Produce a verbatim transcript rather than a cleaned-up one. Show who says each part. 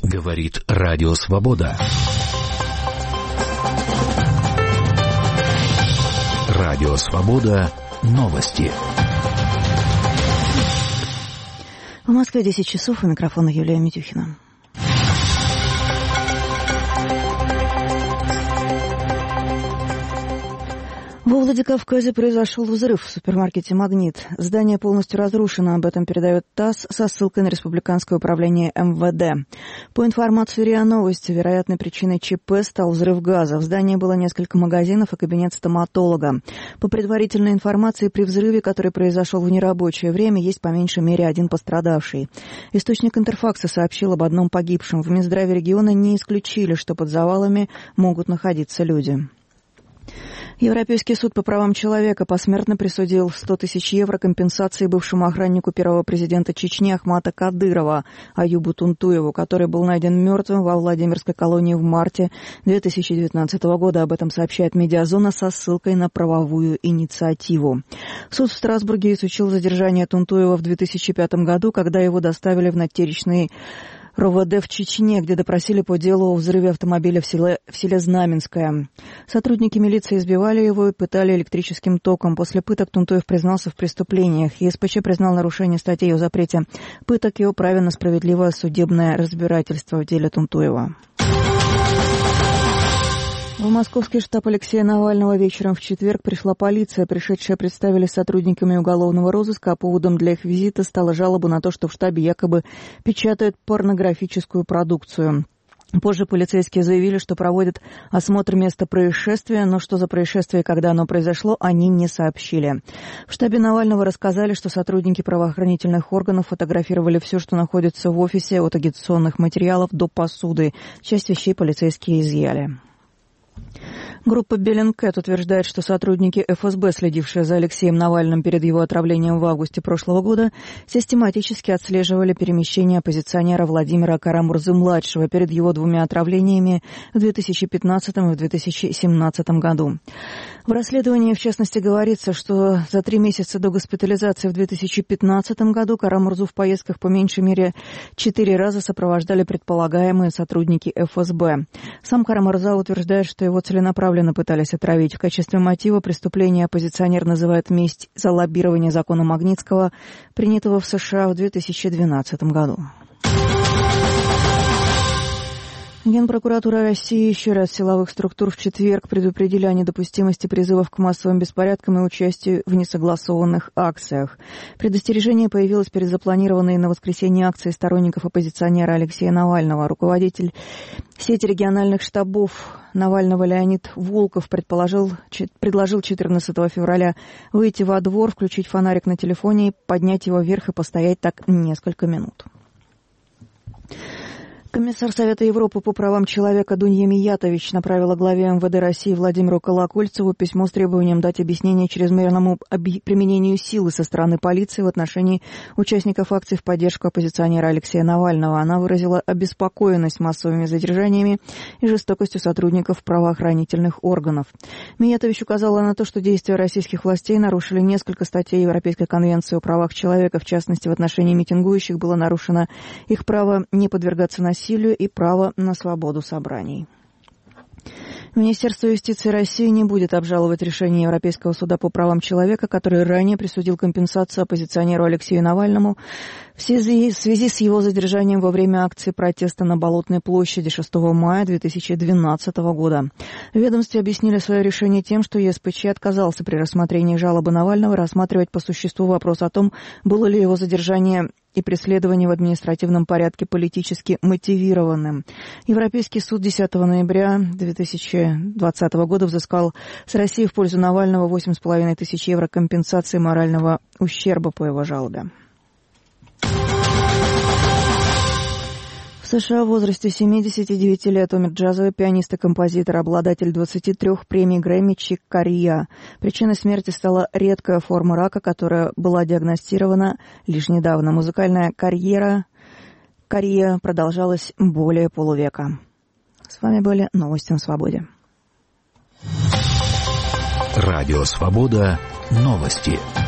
Speaker 1: Говорит Радио Свобода. Радио Свобода. Новости.
Speaker 2: В Москве десять часов, у микрофона Юлия Митюхина. Во Владикавказе произошел взрыв в супермаркете «Магнит». Здание полностью разрушено, об этом передает ТАСС со ссылкой на Республиканское управление эм вэ дэ. По информации РИА Новости, вероятной причиной ЧП стал взрыв газа. В здании было несколько магазинов и кабинет стоматолога. По предварительной информации, при взрыве, который произошел в нерабочее время, есть по меньшей мере один пострадавший. Источник Интерфакса сообщил об одном погибшем. В Минздраве региона не исключили, что под завалами могут находиться люди. Европейский суд по правам человека посмертно присудил сто тысяч евро компенсации бывшему охраннику первого президента Чечни Ахмата Кадырова Аюбу Тунтуеву, который был найден мертвым во Владимирской колонии в марте две тысячи девятнадцатого года. Об этом сообщает «Медиазона» со ссылкой на правовую инициативу. Суд в Страсбурге изучил задержание Тунтуева в две тысячи пятом году, когда его доставили в натеричный РОВД в Чечне, где допросили по делу о взрыве автомобиля в селе, в селе Знаменское. Сотрудники милиции избивали его и пытали электрическим током. После пыток Тунтуев признался в преступлениях. ЕСПЧ признал нарушение статьи о запрете пыток и о праве на справедливое судебное разбирательство в деле Тунтуева. В московский штаб Алексея Навального вечером в четверг пришла полиция. Пришедшие представились сотрудниками уголовного розыска, а поводом для их визита стала жалоба на то, что в штабе якобы печатают порнографическую продукцию. Позже полицейские заявили, что проводят осмотр места происшествия, но что за происшествие и когда оно произошло, они не сообщили. В штабе Навального рассказали, что сотрудники правоохранительных органов фотографировали все, что находится в офисе, от агитационных материалов до посуды. Часть вещей полицейские изъяли. Группа Bellingcat утверждает, что сотрудники эф эс бэ, следившие за Алексеем Навальным перед его отравлением в августе прошлого года, систематически отслеживали перемещение оппозиционера Владимира Кара-Мурзы-младшего перед его двумя отравлениями в две тысячи пятнадцатом и в две тысячи семнадцатом году. В расследовании, в частности, говорится, что за три месяца до госпитализации в две тысячи пятнадцатом году Кара-Мурзу в поездках по меньшей мере четыре раза сопровождали предполагаемые сотрудники эф эс бэ. Сам Кара-Мурза утверждает, что его целенаправленно пытались отравить. В качестве мотива преступления оппозиционер называет месть за лоббирование закона Магнитского, принятого в США в две тысячи двенадцатом году. Генпрокуратура России и еще ряд силовых структур в четверг предупредили о недопустимости призывов к массовым беспорядкам и участию в несогласованных акциях. Предостережение появилось перед запланированной на воскресенье акцией сторонников оппозиционера Алексея Навального. Руководитель сети региональных штабов Навального Леонид Волков предположил, предложил четырнадцатого февраля выйти во двор, включить фонарик на телефоне, поднять его вверх и постоять так несколько минут. Комиссар Совета Европы по правам человека Дунья Миятович направила главе эм вэ дэ России Владимиру Колокольцеву письмо с требованием дать объяснение чрезмерному об... применению силы со стороны полиции в отношении участников акций в поддержку оппозиционера Алексея Навального. Она выразила обеспокоенность массовыми задержаниями и жестокостью сотрудников правоохранительных органов. Миятович указала на то, что действия российских властей нарушили несколько статей Европейской конвенции о правах человека. В частности, в отношении митингующих было нарушено их право не подвергаться насилию и право на свободу собраний. Министерство юстиции России не будет обжаловать решение Европейского суда по правам человека, который ранее присудил компенсацию оппозиционеру Алексею Навальному в связи, в связи с его задержанием во время акции протеста на Болотной площади шестого мая две тысячи двенадцатого года. В ведомстве объяснили свое решение тем, что е эс пэ че отказался при рассмотрении жалобы Навального рассматривать по существу вопрос о том, было ли его задержание и преследование в административном порядке политически мотивированным. Европейский суд десятого ноября две тысячи двадцатого года взыскал с России в пользу Навального восемь с половиной тысяч евро компенсации морального ущерба по его жалобе. В США в возрасте семидесяти девяти лет умер джазовый пианист и композитор, обладатель двадцати трёх премий Грэмми Чик Кория. Причиной смерти стала редкая форма рака, которая была диагностирована лишь недавно. Музыкальная карьера Кория продолжалась более полувека. С вами были новости на свободе.
Speaker 1: Радио Свобода. Новости.